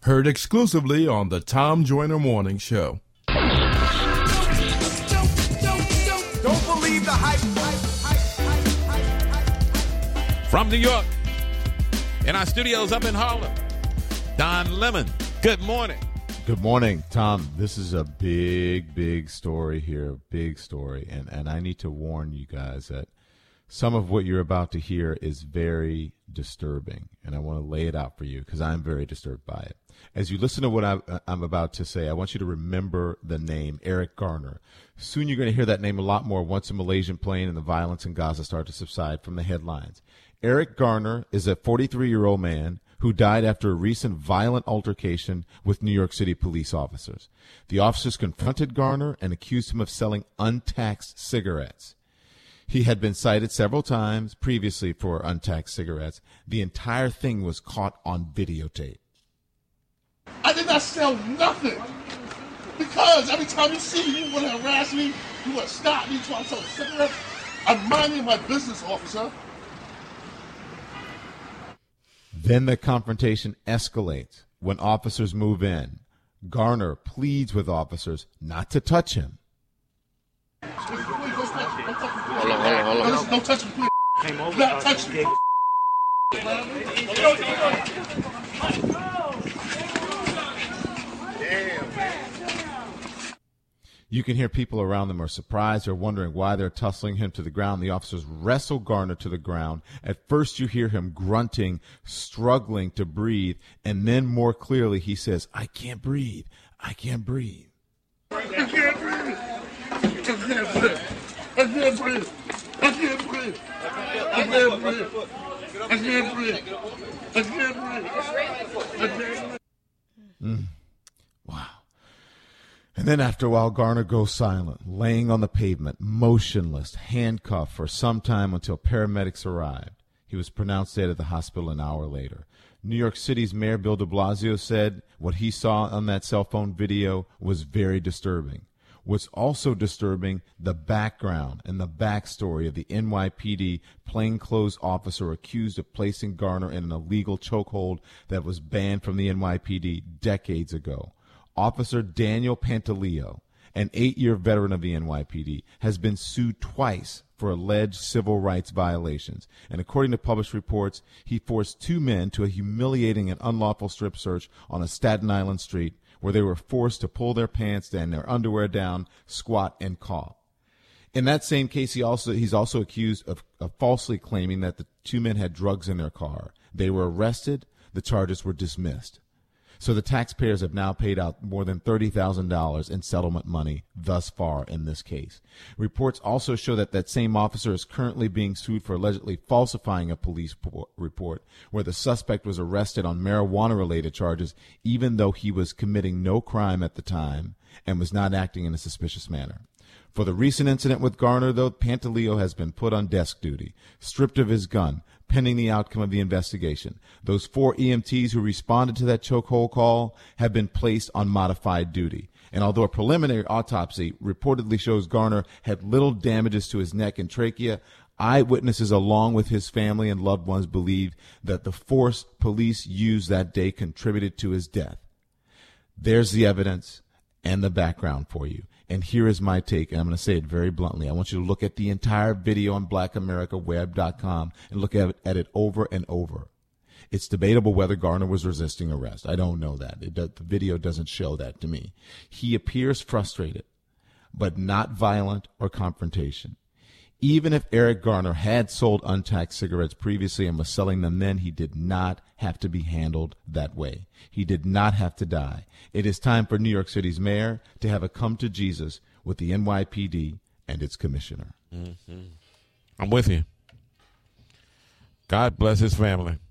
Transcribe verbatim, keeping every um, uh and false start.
Heard exclusively on the Tom Joyner Morning Show. Don't believe the hype. From New York, in our studios up in Harlem, Don Lemon. Good morning. Good morning, Tom. This is a big, big story here, big story. And, and I need to warn you guys that some of what you're about to hear is very disturbing. And I want to lay it out for you because I'm very disturbed by it. As you listen to what I, I'm about to say, I want you to remember the name, Eric Garner. Soon you're going to hear that name a lot more once the Malaysian plane and the violence in Gaza start to subside from the headlines. Eric Garner is a forty-three-year-old man who died after a recent violent altercation with New York City police officers. The officers confronted Garner and accused him of selling untaxed cigarettes. He had been cited several times previously for untaxed cigarettes. The entire thing was caught on videotape. I did not sell nothing. Because every time you see me, you want to harass me, you want to stop me trying to sell cigarettes. I'm minding my business, officer. Then the confrontation escalates when officers move in. Garner pleads with officers not to touch him. Hold on, hold on, hold on. Don't touch me, please. Came over. Not touch me. Damn, man. You can hear people around them are surprised or wondering why they're tussling him to the ground. The officers wrestle Garner to the ground. At first you hear him grunting, struggling to breathe, and then more clearly he says, I can't breathe. I can't breathe. I can't breathe. I can't breathe. I can't breathe. I can't breathe. I can't breathe. I can't breathe. I can't breathe. I can't breathe. Mm. Wow. And then after a while, Garner goes silent, laying on the pavement, motionless, handcuffed for some time until paramedics arrived. He was pronounced dead at the hospital an hour later. New York City's Mayor Bill de Blasio said what he saw on that cell phone video was very disturbing. What's also disturbing, the background and the backstory of the N Y P D plainclothes officer accused of placing Garner in an illegal chokehold that was banned from the N Y P D decades ago. Officer Daniel Pantaleo, an eight-year veteran of the N Y P D, has been sued twice for alleged civil rights violations. And according to published reports, he forced two men to a humiliating and unlawful strip search on a Staten Island street where they were forced to pull their pants and their underwear down, squat, and cough. In that same case, he also he's also accused of, of falsely claiming that the two men had drugs in their car. They were arrested. The charges were dismissed. So the taxpayers have now paid out more than thirty thousand dollars in settlement money thus far in this case. Reports also show that that same officer is currently being sued for allegedly falsifying a police report where the suspect was arrested on marijuana-related charges even though he was committing no crime at the time and was not acting in a suspicious manner. For the recent incident with Garner, though, Pantaleo has been put on desk duty, stripped of his gun, pending the outcome of the investigation. Those four E M Ts who responded to that chokehold call have been placed on modified duty. And although a preliminary autopsy reportedly shows Garner had little damages to his neck and trachea, eyewitnesses along with his family and loved ones believe that the force police used that day contributed to his death. There's the evidence and the background for you. And here is my take, and I'm going to say it very bluntly. I want you to look at the entire video on black america web dot com and look at it, at it over and over. It's debatable whether Garner was resisting arrest. I don't know that. It does, the video doesn't show that to me. He appears frustrated, but not violent or confrontation. Even if Eric Garner had sold untaxed cigarettes previously and was selling them then, he did not have to be handled that way. He did not have to die. It is time for New York City's mayor to have a come to Jesus with the N Y P D and its commissioner. Mm-hmm. I'm with you. God bless his family.